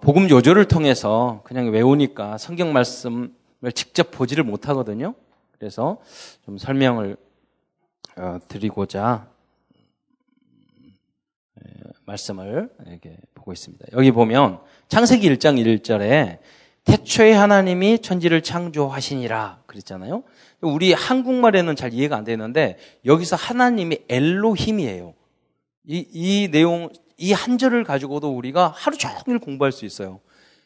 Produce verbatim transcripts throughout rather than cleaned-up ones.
복음 요조를 통해서 그냥 외우니까 성경 말씀을 직접 보지를 못하거든요. 그래서 좀 설명을 어, 드리고자 에, 말씀을 이렇게 보고 있습니다. 여기 보면 창세기 일 장 일 절에 태초에 하나님이 천지를 창조하시니라 그랬잖아요. 우리 한국말에는 잘 이해가 안 되는데 여기서 하나님이 엘로힘이에요. 이, 이 내용, 이 한 절을 가지고도 우리가 하루 종일 공부할 수 있어요.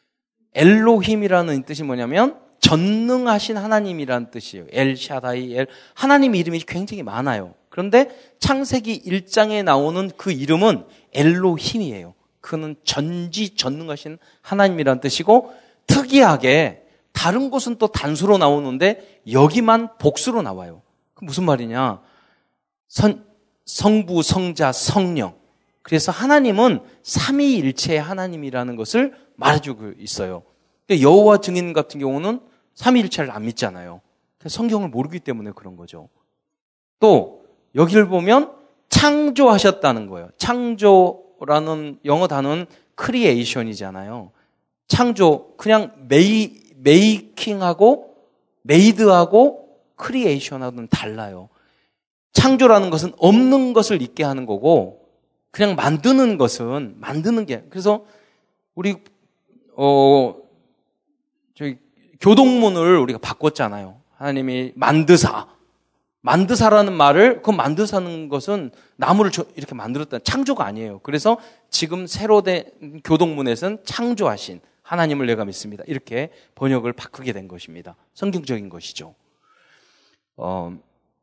엘로힘이라는 뜻이 뭐냐면 전능하신 하나님이라는 뜻이에요. 엘샤다이, 엘. 하나님 이름이 굉장히 많아요. 그런데 창세기 일 장에 나오는 그 이름은 엘로힘이에요. 그는 전지전능하신 하나님이라는 뜻이고 특이하게 다른 곳은 또 단수로 나오는데 여기만 복수로 나와요. 그 무슨 말이냐? 선, 성부, 성자, 성령. 그래서 하나님은 삼위일체의 하나님이라는 것을 말해주고 있어요. 여호와 증인 같은 경우는 삼위일체를 안 믿잖아요. 성경을 모르기 때문에 그런 거죠. 또 여기를 보면 창조하셨다는 거예요. 창조라는 영어 단어는 크리에이션이잖아요. 창조, 그냥 메이, 메이킹하고 메이드하고 크리에이션하고는 달라요. 창조라는 것은 없는 것을 있게 하는 거고 그냥 만드는 것은 만드는 게. 그래서 우리 어 저희 교동문을 우리가 바꿨잖아요. 하나님이 만드사. 만드사라는 말을, 그 만드사는 것은 나무를 이렇게 만들었다. 창조가 아니에요. 그래서 지금 새로 된 교동문에서는 창조하신 하나님을 내가 믿습니다. 이렇게 번역을 바꾸게 된 것입니다. 성경적인 것이죠. 어,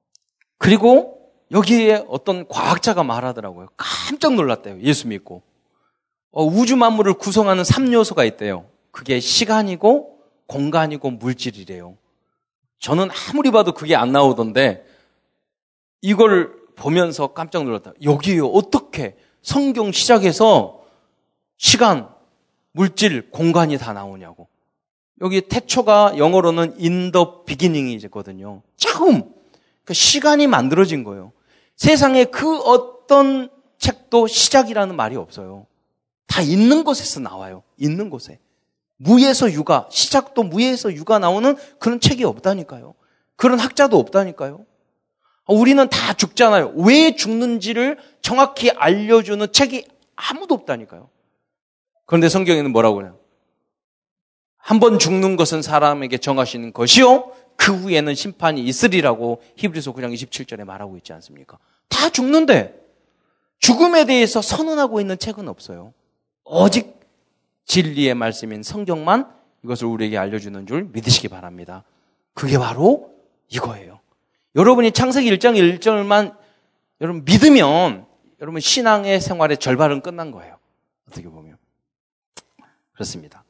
그리고 여기에 어떤 과학자가 말하더라고요. 깜짝 놀랐대요. 예수 믿고. 어, 우주 만물을 구성하는 삼 요소가 있대요. 그게 시간이고 공간이고 물질이래요. 저는 아무리 봐도 그게 안 나오던데 이걸 보면서 깜짝 놀랐다. 여기에요. 어떻게 성경 시작해서 시간, 물질, 공간이 다 나오냐고. 여기 태초가 영어로는 in the beginning이거든요. 처음 그 시간이 만들어진 거예요. 세상에 그 어떤 책도 시작이라는 말이 없어요. 다 있는 곳에서 나와요. 있는 곳에. 무에서 유가, 시작도 무에서 유가 나오는 그런 책이 없다니까요. 그런 학자도 없다니까요. 우리는 다 죽잖아요. 왜 죽는지를 정확히 알려주는 책이 아무도 없다니까요. 그런데 성경에는 뭐라고 해요? 한 번 죽는 것은 사람에게 정하시는 것이요 그 후에는 심판이 있으리라고 히브리서 구 장 이십칠 절에 말하고 있지 않습니까? 다 죽는데 죽음에 대해서 선언하고 있는 책은 없어요. 오직 진리의 말씀인 성경만 이것을 우리에게 알려주는 줄 믿으시기 바랍니다. 그게 바로 이거예요. 여러분이 창세기 일 장 일 절만 여러분 믿으면 여러분 신앙의 생활의 절반은 끝난 거예요. 어떻게 보면. 그렇습니다.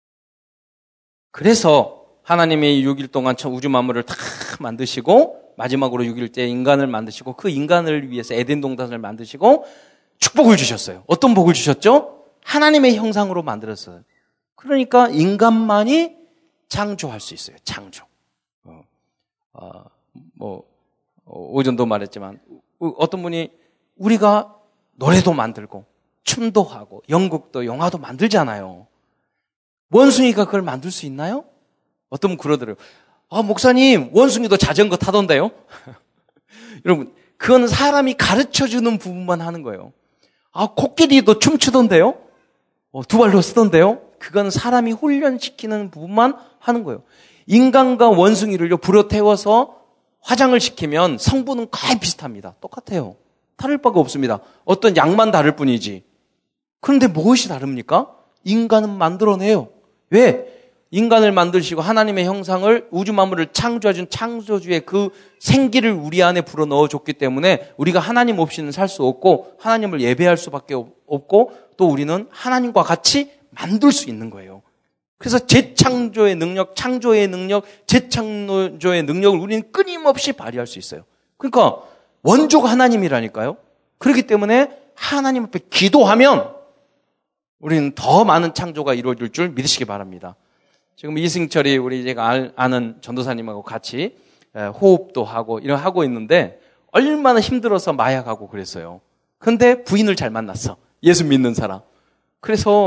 그래서 하나님이 육 일 동안 우주 만물을 다 만드시고 마지막으로 육 일째 인간을 만드시고 그 인간을 위해서 에덴 동산을 만드시고 축복을 주셨어요. 어떤 복을 주셨죠? 하나님의 형상으로 만들었어요. 그러니까 인간만이 창조할 수 있어요. 창조. 어, 어, 뭐 오전도 말했지만 어떤 분이 우리가 노래도 만들고 춤도 하고 연극도 영화도 만들잖아요. 원숭이가 그걸 만들 수 있나요? 어떤 분 그러더래요. 아, 목사님 원숭이도 자전거 타던데요? 여러분 그건 사람이 가르쳐주는 부분만 하는 거예요. 아, 코끼리도 춤추던데요? 어, 두 발로 쓰던데요? 그건 사람이 훈련시키는 부분만 하는 거예요. 인간과 원숭이를요 불어 태워서 화장을 시키면 성분은 거의 비슷합니다. 똑같아요. 다를 바가 없습니다. 어떤 양만 다를 뿐이지. 그런데 무엇이 다릅니까? 인간은 만들어내요. 왜? 인간을 만드시고 하나님의 형상을 우주 만물을 창조해준 창조주의 그 생기를 우리 안에 불어넣어줬기 때문에 우리가 하나님 없이는 살 수 없고 하나님을 예배할 수밖에 없고 또 우리는 하나님과 같이 만들 수 있는 거예요. 그래서 재창조의 능력, 창조의 능력, 재창조의 능력을 우리는 끊임없이 발휘할 수 있어요. 그러니까 원조가 하나님이라니까요. 그렇기 때문에 하나님 앞에 기도하면 우리는 더 많은 창조가 이루어질 줄 믿으시기 바랍니다. 지금 이승철이 우리 제가 아는 전도사님하고 같이 호흡도 하고 이런 하고 있는데 얼마나 힘들어서 마약하고 그랬어요. 근데 부인을 잘 만났어. 예수 믿는 사람. 그래서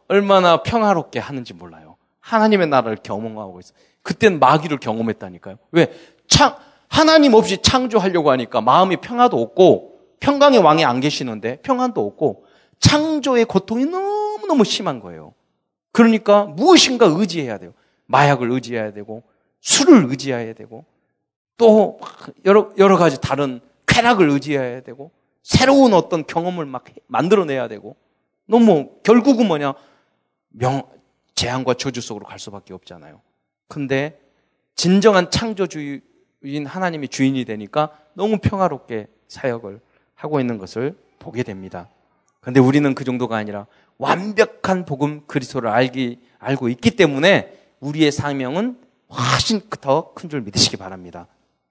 얼마나 평화롭게 하는지 몰라요. 하나님의 나라를 경험하고 있어요. 그때는 마귀를 경험했다니까요. 왜? 창, 하나님 없이 창조하려고 하니까 마음이 평화도 없고 평강의 왕이 안 계시는데 평안도 없고 창조의 고통이 너무너무 심한 거예요. 그러니까 무엇인가 의지해야 돼요. 마약을 의지해야 되고 술을 의지해야 되고 또 여러, 여러 가지 다른 쾌락을 의지해야 되고 새로운 어떤 경험을 막 만들어내야 되고 너무 결국은 뭐냐 명, 재앙과 저주 속으로 갈 수밖에 없잖아요. 근데 진정한 창조주인 하나님이 주인이 되니까 너무 평화롭게 사역을 하고 있는 것을 보게 됩니다. 그런데 우리는 그 정도가 아니라 완벽한 복음 그리스도를 알기, 알고 있기 때문에 우리의 사명은 훨씬 더 큰 줄 믿으시기 바랍니다.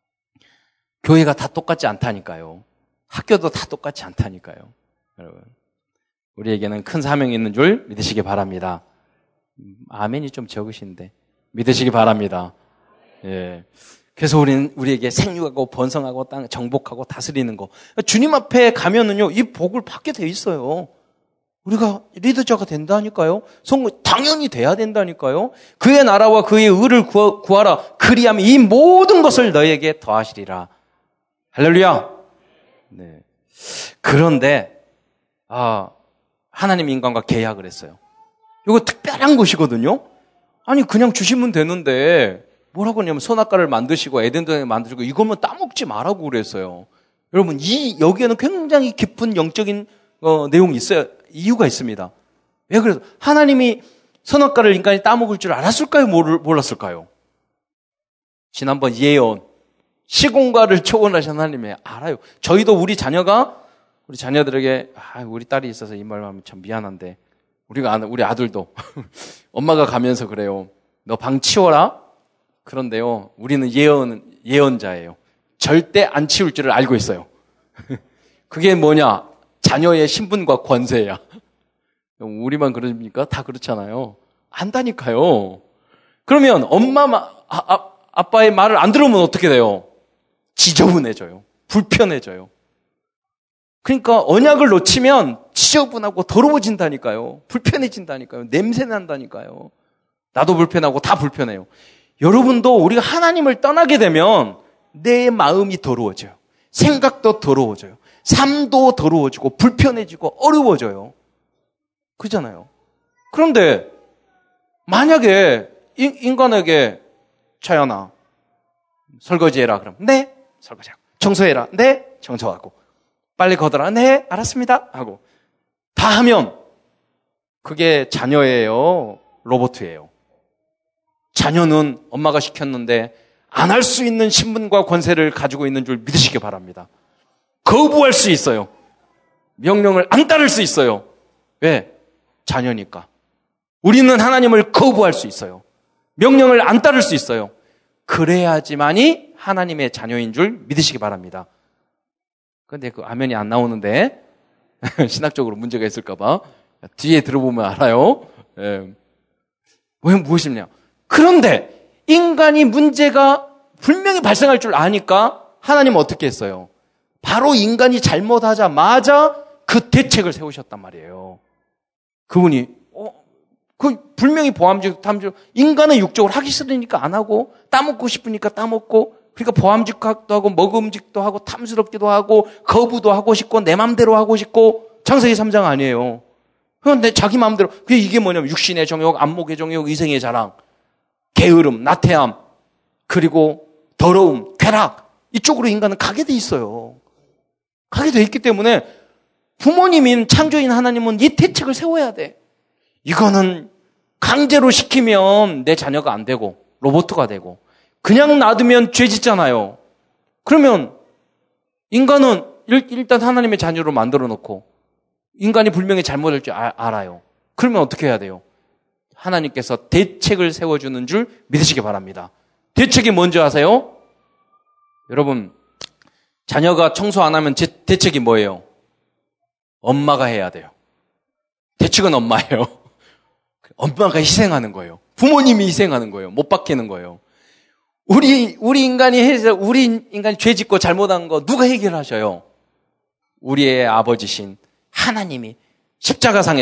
교회가 다 똑같지 않다니까요. 학교도 다 똑같지 않다니까요. 여러분, 우리에게는 큰 사명이 있는 줄 믿으시기 바랍니다. 아멘이 좀 적으신데 믿으시기 바랍니다. 예. 그래서 우리는 우리에게 생육하고 번성하고 땅 정복하고 다스리는 거. 주님 앞에 가면은요, 이 복을 받게 돼 있어요. 우리가 리더자가 된다니까요. 성공 당연히 돼야 된다니까요. 그의 나라와 그의 의를 구하라. 그리하면 이 모든 것을 너에게 더하시리라. 할렐루야. 네. 그런데 아, 하나님 인간과 계약을 했어요. 이거 특별한 것이거든요. 아니 그냥 주시면 되는데 뭐라고 하냐면 선악과를 만드시고 에덴동에 만드시고 이거면 따먹지 말라고 그랬어요. 여러분 이 여기에는 굉장히 깊은 영적인 어, 내용이 있어요. 이유가 있습니다. 왜 그래서 하나님이 선악과를 인간이 따먹을 줄 알았을까요? 몰랐을까요? 지난번 예언 시공과를 초월하신 하나님이 알아요. 저희도 우리 자녀가 우리 자녀들에게 아, 우리 딸이 있어서 이 말 하면 참 미안한데 우리가 우리 아들도 엄마가 가면서 그래요. 너 방 치워라. 그런데요, 우리는 예언 예언자예요. 절대 안 치울 줄을 알고 있어요. 그게 뭐냐? 자녀의 신분과 권세야. 우리만 그러십니까? 다 그렇잖아요. 안다니까요. 그러면 엄마, 아, 아, 아빠의 말을 안 들으면 어떻게 돼요? 지저분해져요. 불편해져요. 그러니까 언약을 놓치면 지저분하고 더러워진다니까요. 불편해진다니까요. 냄새 난다니까요. 나도 불편하고 다 불편해요. 여러분도 우리가 하나님을 떠나게 되면 내 마음이 더러워져요. 생각도 더러워져요. 삶도 더러워지고 불편해지고 어려워져요. 그렇잖아요. 그런데 만약에 인간에게 차연아 설거지해라 그럼 네 설거지하고 청소해라 네 청소하고 빨리 걷어라 네 알았습니다 하고 다 하면 그게 자녀예요 로봇이에요. 자녀는 엄마가 시켰는데 안 할 수 있는 신분과 권세를 가지고 있는 줄 믿으시기 바랍니다. 거부할 수 있어요. 명령을 안 따를 수 있어요. 왜? 자녀니까. 우리는 하나님을 거부할 수 있어요. 명령을 안 따를 수 있어요. 그래야지만이 하나님의 자녀인 줄 믿으시기 바랍니다. 그런데 그 아멘이 안 나오는데 신학적으로 문제가 있을까봐 뒤에 들어보면 알아요. 예. 왜 무엇이냐? 그런데 인간이 문제가 분명히 발생할 줄 아니까 하나님은 어떻게 했어요? 바로 인간이 잘못하자마자 그 대책을 세우셨단 말이에요. 그분이 어, 그 분명히 보암직, 탐직 인간은 육적으로 하기 싫으니까 안 하고 따먹고 싶으니까 따먹고 그러니까 보암직도 하고 먹음직도 하고 탐스럽기도 하고 거부도 하고 싶고 내 맘대로 하고 싶고 창세기 삼 장 아니에요. 그런데 자기 마음대로 그게 이게 뭐냐면 육신의 정욕, 안목의 정욕, 이생의 자랑, 게으름, 나태함, 그리고 더러움, 쾌락 이쪽으로 인간은 가게 돼 있어요. 가게 돼 있기 때문에 부모님인 창조인 하나님은 이 대책을 세워야 돼. 이거는 강제로 시키면 내 자녀가 안 되고 로봇가 되고 그냥 놔두면 죄 짓잖아요. 그러면 인간은 일단 하나님의 자녀로 만들어 놓고 인간이 분명히 잘못할 줄 알아요. 그러면 어떻게 해야 돼요? 하나님께서 대책을 세워주는 줄 믿으시기 바랍니다. 대책이 뭔지 아세요? 여러분, 자녀가 청소 안 하면 제, 대책이 뭐예요? 엄마가 해야 돼요. 대책은 엄마예요. 엄마가 희생하는 거예요. 부모님이 희생하는 거예요. 못 박히는 거예요. 우리, 우리 인간이 해서, 우리 인간이 죄 짓고 잘못한 거 누가 해결하셔요? 우리의 아버지신 하나님이 십자가상에서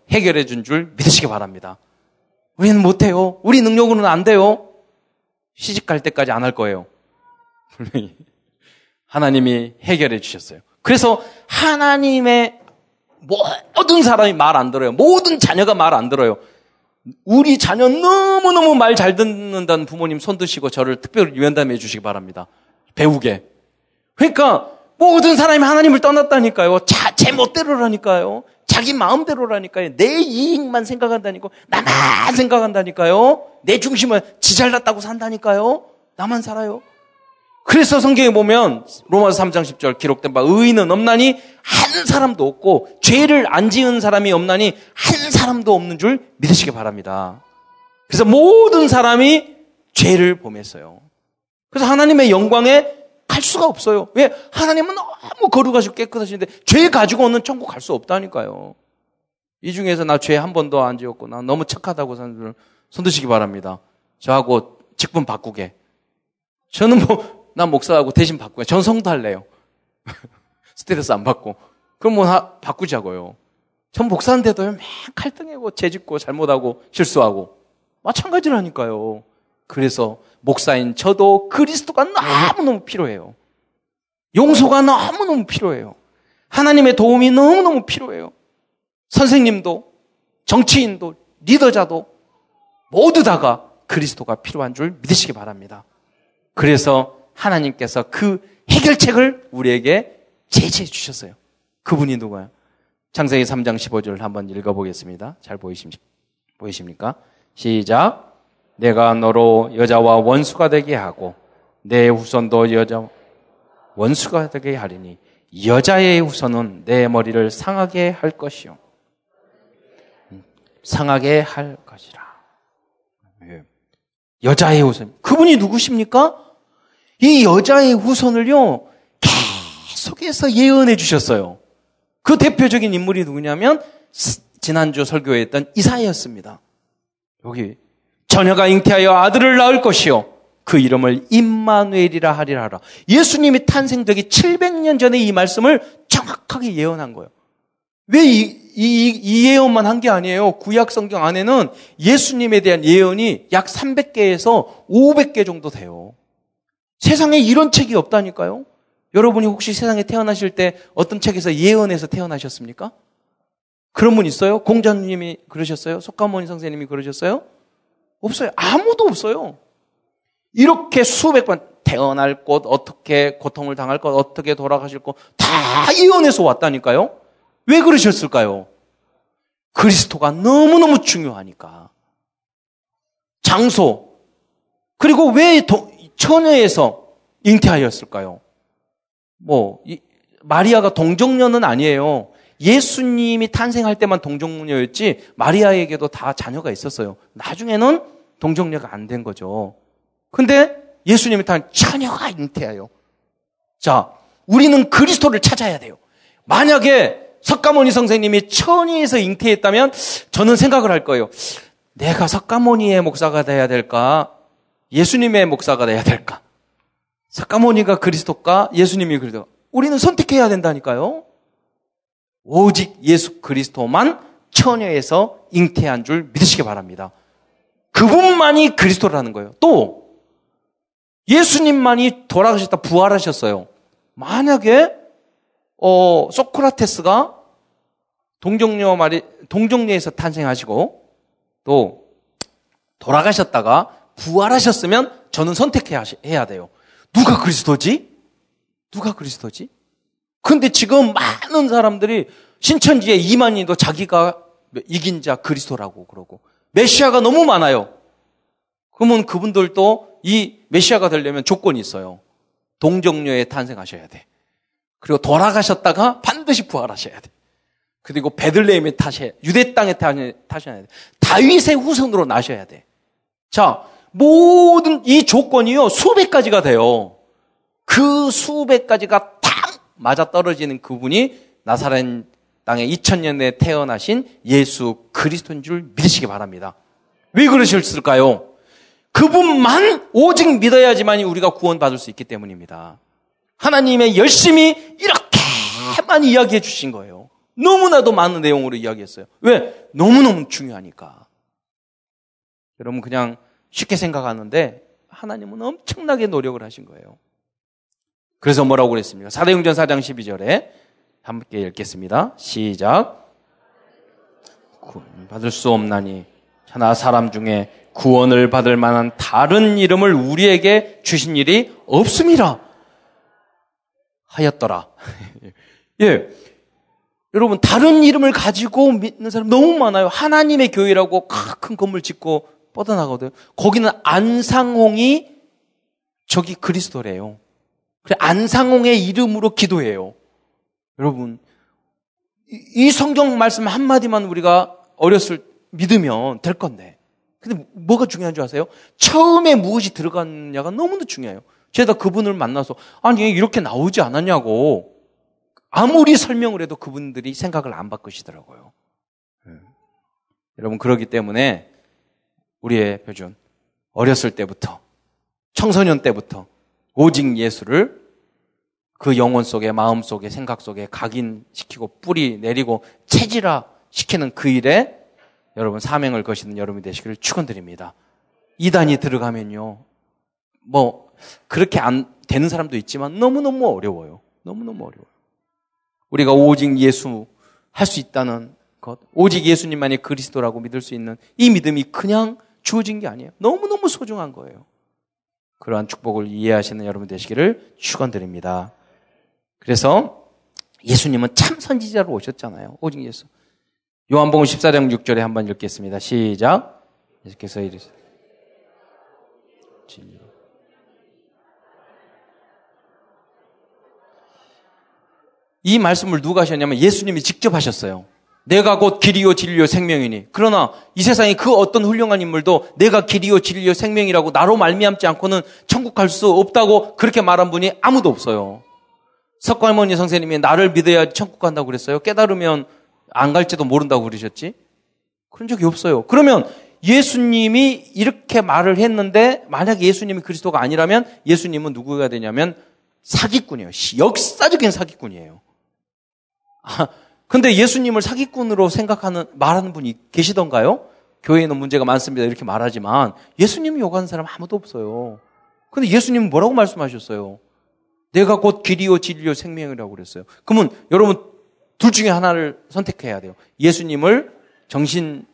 해결해 준 줄 믿으시기 바랍니다. 우리는 못해요. 우리 능력으로는 안 돼요. 시집 갈 때까지 안 할 거예요. 분명히 하나님이 해결해 주셨어요. 그래서 하나님의 모든 사람이 말 안 들어요. 모든 자녀가 말 안 들어요. 우리 자녀 너무너무 말 잘 듣는다는 부모님 손 드시고 저를 특별히 위안담해 주시기 바랍니다. 배우게. 그러니까 모든 사람이 하나님을 떠났다니까요. 자, 제 멋대로라니까요. 자기 마음대로라니까요. 내 이익만 생각한다니까요. 나만 생각한다니까요. 내 중심은 지 잘났다고 산다니까요. 나만 살아요. 그래서 성경에 보면 로마서 삼 장 십 절 기록된 바 의인은 없나니 한 사람도 없고 죄를 안 지은 사람이 없나니 한 사람도 없는 줄 믿으시기 바랍니다. 그래서 모든 사람이 죄를 범했어요. 그래서 하나님의 영광에 갈 수가 없어요. 왜? 하나님은 너무 거룩하시고 깨끗하신데 죄 가지고 오는 천국 갈 수 없다니까요. 이 중에서 나 죄 한 번도 안 지었고 나 너무 착하다고 사는 분들 손 드시기 바랍니다. 저하고 직분 바꾸게. 저는 뭐 나 목사하고 대신 바꾸게. 전 성도 할래요. 스트레스 안 받고. 그럼 뭐 하, 바꾸자고요. 전 목사인데도 맨 칼등이고 죄짓고 잘못하고 실수하고 마찬가지라니까요. 그래서 목사인 저도 그리스도가 너무너무 필요해요. 용서가 너무너무 필요해요. 하나님의 도움이 너무너무 필요해요. 선생님도 정치인도 리더자도 모두 다가 그리스도가 필요한 줄 믿으시기 바랍니다. 그래서 하나님께서 그 해결책을 우리에게 제시해 주셨어요. 그분이 누구예요? 창세기 삼 장 십오 절 한번 읽어보겠습니다. 잘 보이십니까? 보이십니까? 시작. 내가 너로 여자와 원수가 되게 하고 내 후손도 여자 원수가 되게 하리니 여자의 후손은 내 머리를 상하게 할 것이요. 상하게 할 것이라. 여자의 후손. 그분이 누구십니까? 이 여자의 후손을요, 계속해서 예언해 주셨어요. 그 대표적인 인물이 누구냐면, 지난주 설교에 했던 이사야였습니다. 여기, 처녀가 잉태하여 아들을 낳을 것이요. 그 이름을 임마누엘이라 하리라 하라. 예수님이 탄생되기 칠백 년 전에 이 말씀을 정확하게 예언한 거예요. 왜 이, 이, 이 예언만 한 게 아니에요. 구약 성경 안에는 예수님에 대한 예언이 약 삼백 개에서 오백 개 정도 돼요. 세상에 이런 책이 없다니까요. 여러분이 혹시 세상에 태어나실 때 어떤 책에서 예언해서 태어나셨습니까? 그런 분 있어요? 공자님이 그러셨어요? 속가모니 선생님이 그러셨어요? 없어요. 아무도 없어요. 이렇게 수백 번 태어날 것, 어떻게 고통을 당할 것, 어떻게 돌아가실 것 다 예언해서 왔다니까요. 왜 그러셨을까요? 그리스도가 너무너무 중요하니까. 장소, 그리고 왜 도, 처녀에서 잉태하였을까요? 뭐 이, 마리아가 동정녀는 아니에요. 예수님이 탄생할 때만 동정녀였지 마리아에게도 다 자녀가 있었어요. 나중에는 동정녀가 안 된 거죠. 근데 예수님이 탄 처녀가 잉태해요. 자, 우리는 그리스도를 찾아야 돼요. 만약에 석가모니 선생님이 처녀에서 잉태했다면 저는 생각을 할 거예요. 내가 석가모니의 목사가 돼야 될까? 예수님의 목사가 돼야 될까? 석가모니가 그리스도일까? 예수님이 그리스도. 우리는 선택해야 된다니까요. 오직 예수 그리스도만 처녀에서 잉태한 줄 믿으시기 바랍니다. 그분만이 그리스도라는 거예요. 또 예수님만이 돌아가셨다 부활하셨어요. 만약에 어, 소크라테스가 동정녀 말이 동정녀에서 탄생하시고 또 돌아가셨다가 부활하셨으면 저는 선택해야 돼요. 누가 그리스도지? 누가 그리스도지? 근데 지금 많은 사람들이 신천지의 이만희도 자기가 이긴 자 그리스도라고 그러고 메시아가 너무 많아요. 그러면 그분들도 이 메시아가 되려면 조건이 있어요. 동정녀에 탄생하셔야 돼. 그리고 돌아가셨다가 반드시 부활하셔야 돼. 그리고 베들레헴에 타셔야 돼. 유대 땅에 타셔야 돼. 다윗의 후손으로 나셔야 돼. 자, 모든 이 조건이요 수백 가지가 돼요. 그 수백 가지가 딱 맞아 떨어지는 그분이 나사렛 땅에 이천 년에 태어나신 예수 그리스도인 줄 믿으시기 바랍니다. 왜 그러셨을까요? 그분만 오직 믿어야지만 우리가 구원받을 수 있기 때문입니다. 하나님의 열심히 이렇게만 이야기해 주신 거예요. 너무나도 많은 내용으로 이야기했어요. 왜? 너무너무 중요하니까. 여러분 그냥 쉽게 생각하는데 하나님은 엄청나게 노력을 하신 거예요. 그래서 뭐라고 그랬습니까? 사도행전 사 장 십이 절에 함께 읽겠습니다. 시작. 구원 받을 수 없나니 하나 사람 중에 구원을 받을 만한 다른 이름을 우리에게 주신 일이 없음이라 하였더라. 예. 여러분 다른 이름을 가지고 믿는 사람 너무 많아요. 하나님의 교회라고 큰 건물 짓고 뻗어나가거든요. 거기는 안상홍이 저기 그리스도래요. 그래 안상홍의 이름으로 기도해요. 여러분 이 성경 말씀 한마디만 우리가 어렸을 믿으면 될 건데 근데 뭐가 중요한 줄 아세요? 처음에 무엇이 들어갔냐가 너무나 중요해요. 제가 그분을 만나서 아니 이렇게 나오지 않았냐고 아무리 설명을 해도 그분들이 생각을 안 바꾸시더라고요. 음. 여러분 그렇기 때문에 우리의 표준 어렸을 때부터 청소년 때부터 오직 예수를 그 영혼 속에 마음 속에 생각 속에 각인시키고 뿌리 내리고 체질화 시키는 그 일에 여러분 사명을 거시는 여러분이 되시기를 축원드립니다. 이단이 들어가면요 뭐 그렇게 안 되는 사람도 있지만 너무너무 어려워요. 너무너무 어려워요. 우리가 오직 예수 할 수 있다는 것, 오직 예수님만이 그리스도라고 믿을 수 있는 이 믿음이 그냥 주어진 게 아니에요. 너무너무 소중한 거예요. 그러한 축복을 이해하시는 여러분 되시기를 축원드립니다. 그래서 예수님은 참 선지자로 오셨잖아요. 오직 예수. 요한복음 십사 장 육 절에 한번 읽겠습니다. 시작. 예수께서 이르시되 진리. 이 말씀을 누가 하셨냐면 예수님이 직접 하셨어요. 내가 곧 길이요 진리요 생명이니. 그러나 이 세상에 그 어떤 훌륭한 인물도 내가 길이요 진리요 생명이라고 나로 말미암지 않고는 천국 갈 수 없다고 그렇게 말한 분이 아무도 없어요. 석가모니 선생님이 나를 믿어야 천국 간다고 그랬어요. 깨달으면 안 갈지도 모른다고 그러셨지? 그런 적이 없어요. 그러면 예수님이 이렇게 말을 했는데 만약에 예수님이 그리스도가 아니라면 예수님은 누구가 되냐면 사기꾼이에요. 역사적인 사기꾼이에요. 아, 근데 예수님을 사기꾼으로 생각하는, 말하는 분이 계시던가요? 교회에는 문제가 많습니다. 이렇게 말하지만 예수님이 욕하는 사람 아무도 없어요. 근데 예수님은 뭐라고 말씀하셨어요? 내가 곧 길이요 진리요 생명이라고 그랬어요. 그러면 여러분 둘 중에 하나를 선택해야 돼요. 예수님을 정신,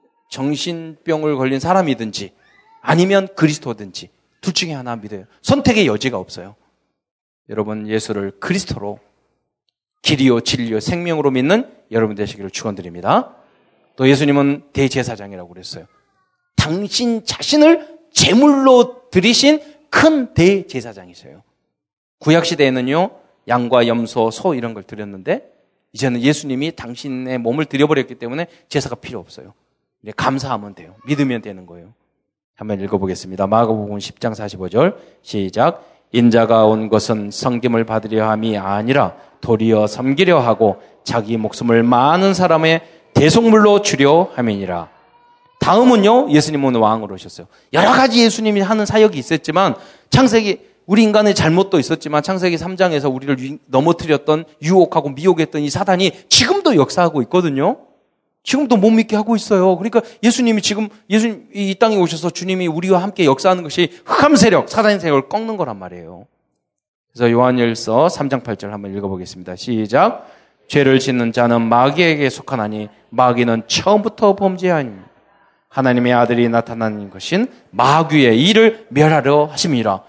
정신병을 걸린 사람이든지 아니면 그리스도든지 둘 중에 하나 믿어요. 선택의 여지가 없어요. 여러분 예수를 그리스도로 길이요 진리요 생명으로 믿는 여러분 되시기를 축원드립니다. 또 예수님은 대제사장이라고 그랬어요. 당신 자신을 제물로 드리신 큰 대제사장이세요. 구약시대에는요 양과 염소, 소 이런 걸 드렸는데 이제는 예수님이 당신의 몸을 드려버렸기 때문에 제사가 필요 없어요. 이제 감사하면 돼요. 믿으면 되는 거예요. 한번 읽어보겠습니다. 마가복음 십 장 사십오 절 시작. 인자가 온 것은 섬김을 받으려 함이 아니라 도리어 섬기려 하고 자기 목숨을 많은 사람의 대속물로 주려 함이니라. 다음은요 예수님은 왕으로 오셨어요. 여러 가지 예수님이 하는 사역이 있었지만 창세기 우리 인간의 잘못도 있었지만 창세기 삼 장에서 우리를 넘어뜨렸던 유혹하고 미혹했던 이 사단이 지금도 역사하고 있거든요. 지금도 못 믿게 하고 있어요. 그러니까 예수님이 지금 예수님 이 땅에 오셔서 주님이 우리와 함께 역사하는 것이 흑암 세력, 사단의 세력을 꺾는 거란 말이에요. 그래서 요한일서 삼 장 팔 절 한번 읽어보겠습니다. 시작. 죄를 짓는 자는 마귀에게 속하나니 마귀는 처음부터 범죄하니 하나님의 아들이 나타난 것인 마귀의 일을 멸하려 하심이라.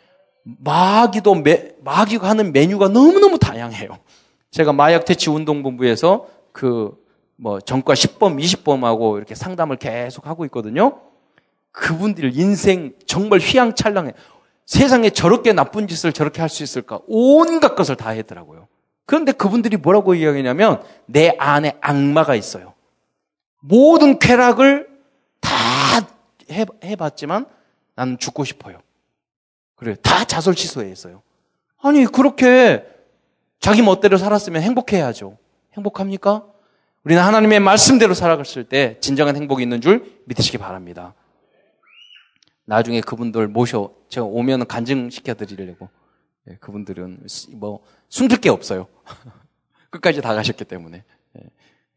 마귀도 매, 마귀가 하는 메뉴가 너무너무 다양해요. 제가 마약 퇴치 운동본부에서 그 뭐 전과 십 범, 이십 범하고 이렇게 상담을 계속 하고 있거든요. 그분들 인생 정말 휘황찬란해. 세상에 저렇게 나쁜 짓을 저렇게 할 수 있을까? 온갖 것을 다 하더라고요. 그런데 그분들이 뭐라고 이야기하냐면 내 안에 악마가 있어요. 모든 쾌락을 다 해, 해봤지만 나는 죽고 싶어요. 그래요. 다 자설 취소했어요. 아니 그렇게 자기 멋대로 살았으면 행복해야죠. 행복합니까? 우리는 하나님의 말씀대로 살아갔을 때 진정한 행복이 있는 줄 믿으시기 바랍니다. 나중에 그분들 모셔 제가 오면 간증시켜 드리려고. 그분들은 뭐 숨길 게 없어요. 끝까지 다 가셨기 때문에.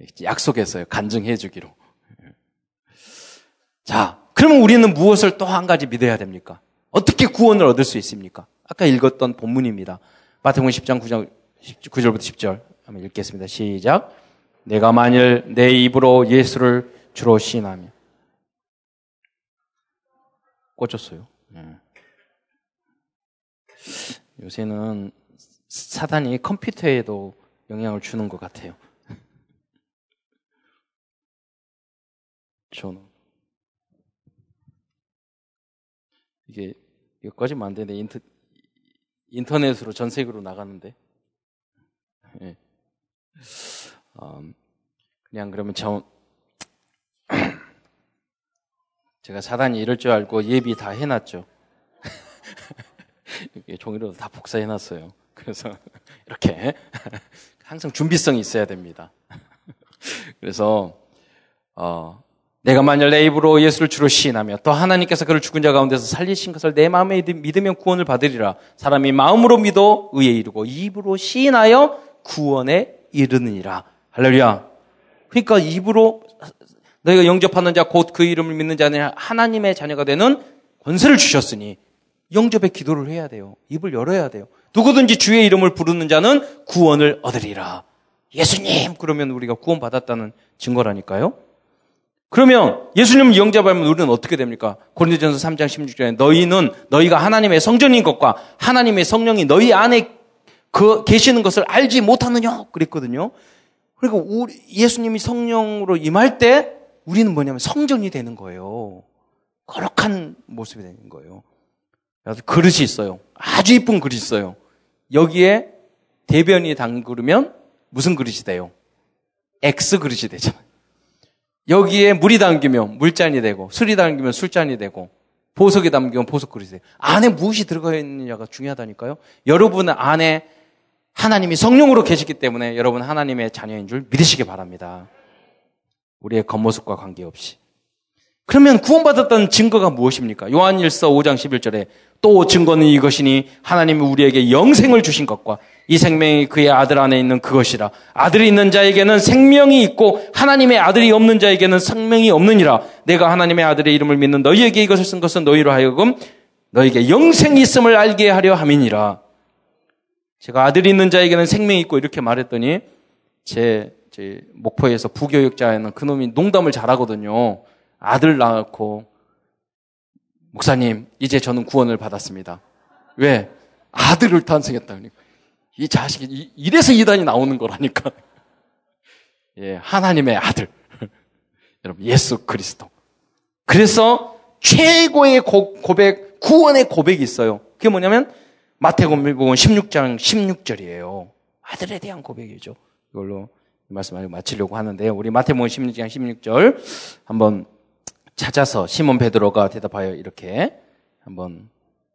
약속했어요. 간증해 주기로. 자, 그러면 우리는 무엇을 또 한 가지 믿어야 됩니까? 어떻게 구원을 얻을 수 있습니까? 아까 읽었던 본문입니다. 마태복음 십 장 구 절부터 십 절 한번 읽겠습니다. 시작. 내가 만일 내 입으로 예수를 주로 시인하며 꽂혔어요. 네. 요새는 사단이 컴퓨터에도 영향을 주는 것 같아요. 저는 이게 이거 꺼지면 안 되는데 인터, 인터넷으로 전 세계로 나가는데 네. 음, 그냥 그러면 저 제가 사단이 이럴 줄 알고 예비 다 해놨죠. 종이로 다 복사해놨어요. 그래서 이렇게 항상 준비성이 있어야 됩니다. 그래서 어, 내가 만일 내 입으로 예수를 주로 시인하며 또 하나님께서 그를 죽은 자 가운데서 살리신 것을 내 마음에 믿으면 구원을 받으리라. 사람이 마음으로 믿어 의에 이르고 입으로 시인하여 구원에 이르느니라. 할렐루야. 그러니까 입으로 너희가 영접하는 자 곧 그 이름을 믿는 자는 하나님의 자녀가 되는 권세를 주셨으니 영접의 기도를 해야 돼요. 입을 열어야 돼요. 누구든지 주의 이름을 부르는 자는 구원을 얻으리라. 예수님 그러면 우리가 구원받았다는 증거라니까요. 그러면 예수님을 영접하면 우리는 어떻게 됩니까? 고린도전서 삼 장 십육 절에 너희는 너희가 하나님의 성전인 것과 하나님의 성령이 너희 안에 그 계시는 것을 알지 못하느냐 그랬거든요. 그러니까 우리 예수님이 성령으로 임할 때 우리는 뭐냐면 성전이 되는 거예요. 거룩한 모습이 되는 거예요. 그래서 그릇이 있어요. 아주 이쁜 그릇이 있어요. 여기에 대변이 담그면 무슨 그릇이 돼요? X 그릇이 되잖아요. 여기에 물이 담기면 물잔이 되고 술이 담기면 술잔이 되고 보석이 담기면 보석 그릇이 돼요. 안에 무엇이 들어가 있느냐가 중요하다니까요. 여러분 안에 하나님이 성령으로 계시기 때문에 여러분 하나님의 자녀인 줄 믿으시기 바랍니다. 우리의 겉모습과 관계없이. 그러면 구원받았다는 증거가 무엇입니까? 요한일서 오 장 십일 절에 또 증거는 이것이니 하나님이 우리에게 영생을 주신 것과 이 생명이 그의 아들 안에 있는 그것이라. 아들이 있는 자에게는 생명이 있고 하나님의 아들이 없는 자에게는 생명이 없느니라. 내가 하나님의 아들의 이름을 믿는 너희에게 이것을 쓴 것은 너희로 하여금 너희에게 영생이 있음을 알게 하려 함이니라. 제가 아들이 있는 자에게는 생명이 있고 이렇게 말했더니 제, 제 목포에서 부교육자에는 그놈이 농담을 잘하거든요. 아들 낳고 목사님 이제 저는 구원을 받았습니다. 왜? 아들을 탄생했다. 이 자식이 이래서 이단이 나오는 거라니까. 예, 하나님의 아들. 여러분 예수 그리스도. 그래서 최고의 고, 고백, 구원의 고백이 있어요. 그게 뭐냐면 마태복음 십육 장 십육 절이에요. 아들에 대한 고백이죠. 이걸로 말씀을 마치려고 하는데요. 우리 마태복음 십육 장 십육 절 한번 찾아서 시몬 베드로가 대답하여 이렇게 한번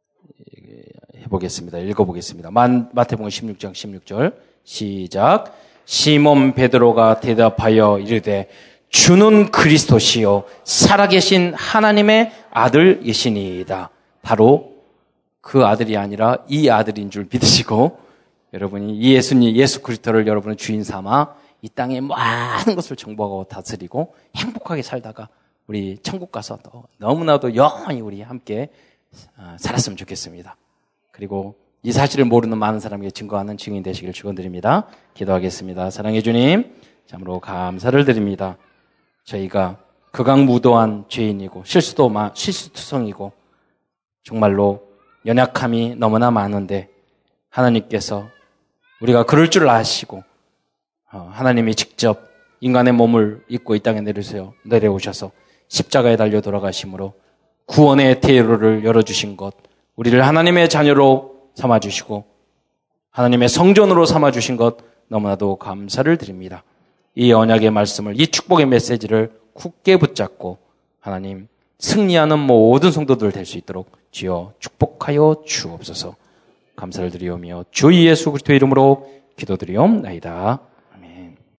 해보겠습니다. 읽어보겠습니다. 마태복음 십육 장 십육 절 시작. 시몬 베드로가 대답하여 이르되 주는 그리스도시요 살아계신 하나님의 아들이시니이다. 바로 그 아들이 아니라 이 아들인 줄 믿으시고 여러분이 이 예수님 예수 그리스도를 여러분의 주인 삼아 이 땅의 많은 것을 정복하고 다스리고 행복하게 살다가 우리 천국 가서 또 너무나도 영원히 우리 함께 살았으면 좋겠습니다. 그리고 이 사실을 모르는 많은 사람에게 증거하는 증인 되시길 축원드립니다. 기도하겠습니다. 사랑해 주님, 참으로 감사를 드립니다. 저희가 극악무도한 죄인이고 실수도 실수투성이고 정말로 연약함이 너무나 많은데 하나님께서 우리가 그럴 줄 아시고 하나님이 직접 인간의 몸을 입고 이 땅에 내려오셔서 내려오셔서 십자가에 달려 돌아가심으로 구원의 대로를 열어주신 것, 우리를 하나님의 자녀로 삼아주시고 하나님의 성전으로 삼아주신 것 너무나도 감사를 드립니다. 이 언약의 말씀을, 이 축복의 메시지를 굳게 붙잡고 하나님 승리하는 모든 성도들 될 수 있도록 주여 축복하여 주옵소서. 감사를 드리오며 주 예수 그리스도의 이름으로 기도드리옵나이다.